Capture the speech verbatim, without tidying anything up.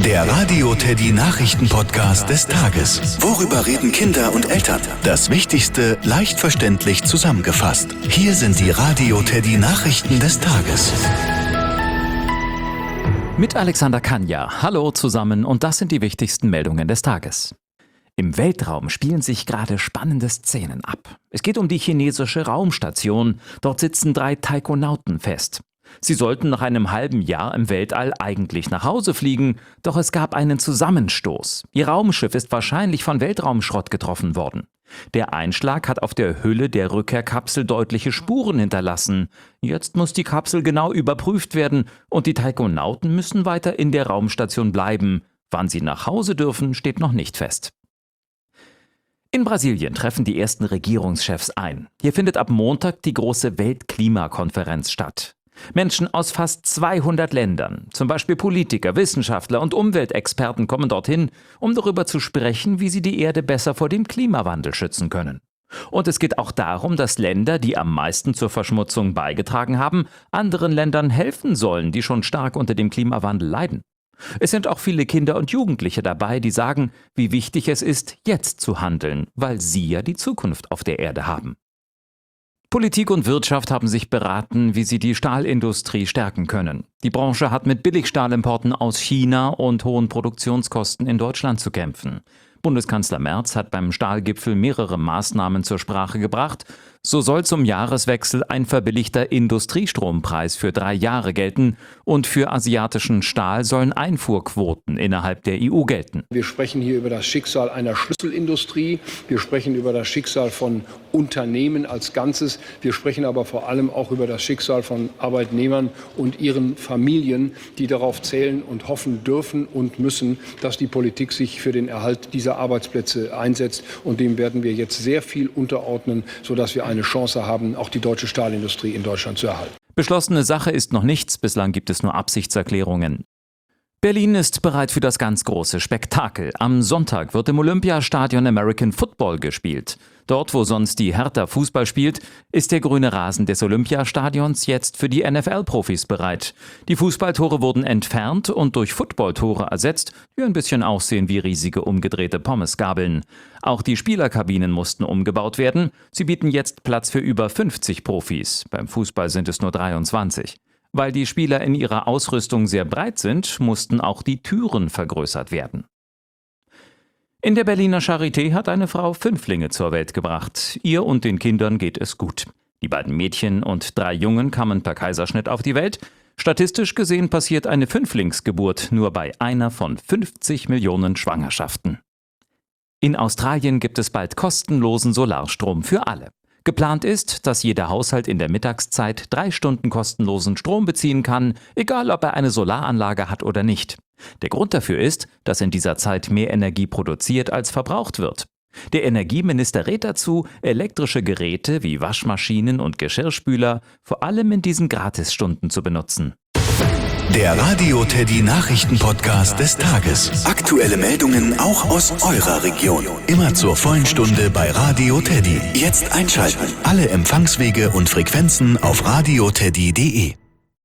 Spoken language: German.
Der Radio Teddy Nachrichten-Podcast des Tages. Worüber reden Kinder und Eltern? Das Wichtigste leicht verständlich zusammengefasst. Hier sind die Radio Teddy Nachrichten des Tages. Mit Alexander Kanja. Hallo zusammen und das sind die wichtigsten Meldungen des Tages. Im Weltraum spielen sich gerade spannende Szenen ab. Es geht um die chinesische Raumstation. Dort sitzen drei Taikonauten fest. Sie sollten nach einem halben Jahr im Weltall eigentlich nach Hause fliegen, doch es gab einen Zusammenstoß. Ihr Raumschiff ist wahrscheinlich von Weltraumschrott getroffen worden. Der Einschlag hat auf der Hülle der Rückkehrkapsel deutliche Spuren hinterlassen. Jetzt muss die Kapsel genau überprüft werden und die Taikonauten müssen weiter in der Raumstation bleiben. Wann sie nach Hause dürfen, steht noch nicht fest. In Brasilien treffen die ersten Regierungschefs ein. Hier findet ab Montag die große Weltklimakonferenz statt. Menschen aus fast zweihundert Ländern, zum Beispiel Politiker, Wissenschaftler und Umweltexperten kommen dorthin, um darüber zu sprechen, wie sie die Erde besser vor dem Klimawandel schützen können. Und es geht auch darum, dass Länder, die am meisten zur Verschmutzung beigetragen haben, anderen Ländern helfen sollen, die schon stark unter dem Klimawandel leiden. Es sind auch viele Kinder und Jugendliche dabei, die sagen, wie wichtig es ist, jetzt zu handeln, weil sie ja die Zukunft auf der Erde haben. Politik und Wirtschaft haben sich beraten, wie sie die Stahlindustrie stärken können. Die Branche hat mit Billigstahlimporten aus China und hohen Produktionskosten in Deutschland zu kämpfen. Bundeskanzler Merz hat beim Stahlgipfel mehrere Maßnahmen zur Sprache gebracht. So soll zum Jahreswechsel ein verbilligter Industriestrompreis für drei Jahre gelten und für asiatischen Stahl sollen Einfuhrquoten innerhalb der E U gelten. Wir sprechen hier über das Schicksal einer Schlüsselindustrie. Wir sprechen über das Schicksal von Unternehmen als Ganzes. Wir sprechen aber vor allem auch über das Schicksal von Arbeitnehmern und ihren Familien, die darauf zählen und hoffen dürfen und müssen, dass die Politik sich für den Erhalt dieser Arbeitsplätze einsetzt. Und dem werden wir jetzt sehr viel unterordnen, sodass wir eine Chance haben, auch die deutsche Stahlindustrie in Deutschland zu erhalten. Beschlossene Sache ist noch nichts, bislang gibt es nur Absichtserklärungen. Berlin ist bereit für das ganz große Spektakel. Am Sonntag wird im Olympiastadion American Football gespielt. Dort, wo sonst die Hertha Fußball spielt, ist der grüne Rasen des Olympiastadions jetzt für die N F L-Profis bereit. Die Fußballtore wurden entfernt und durch Footballtore ersetzt, die ein bisschen aussehen wie riesige umgedrehte Pommesgabeln. Auch die Spielerkabinen mussten umgebaut werden. Sie bieten jetzt Platz für über fünfzig Profis. Beim Fußball sind es nur dreiundzwanzig. Weil die Spieler in ihrer Ausrüstung sehr breit sind, mussten auch die Türen vergrößert werden. In der Berliner Charité hat eine Frau Fünflinge zur Welt gebracht. Ihr und den Kindern geht es gut. Die beiden Mädchen und drei Jungen kamen per Kaiserschnitt auf die Welt. Statistisch gesehen passiert eine Fünflingsgeburt nur bei einer von fünfzig Millionen Schwangerschaften. In Australien gibt es bald kostenlosen Solarstrom für alle. Geplant ist, dass jeder Haushalt in der Mittagszeit drei Stunden kostenlosen Strom beziehen kann, egal ob er eine Solaranlage hat oder nicht. Der Grund dafür ist, dass in dieser Zeit mehr Energie produziert als verbraucht wird. Der Energieminister rät dazu, elektrische Geräte wie Waschmaschinen und Geschirrspüler vor allem in diesen Gratisstunden zu benutzen. Der Radio Teddy Nachrichten-Podcast des Tages. Aktuelle Meldungen auch aus eurer Region. Immer zur vollen Stunde bei Radio Teddy. Jetzt einschalten. Alle Empfangswege und Frequenzen auf radioteddy punkt de.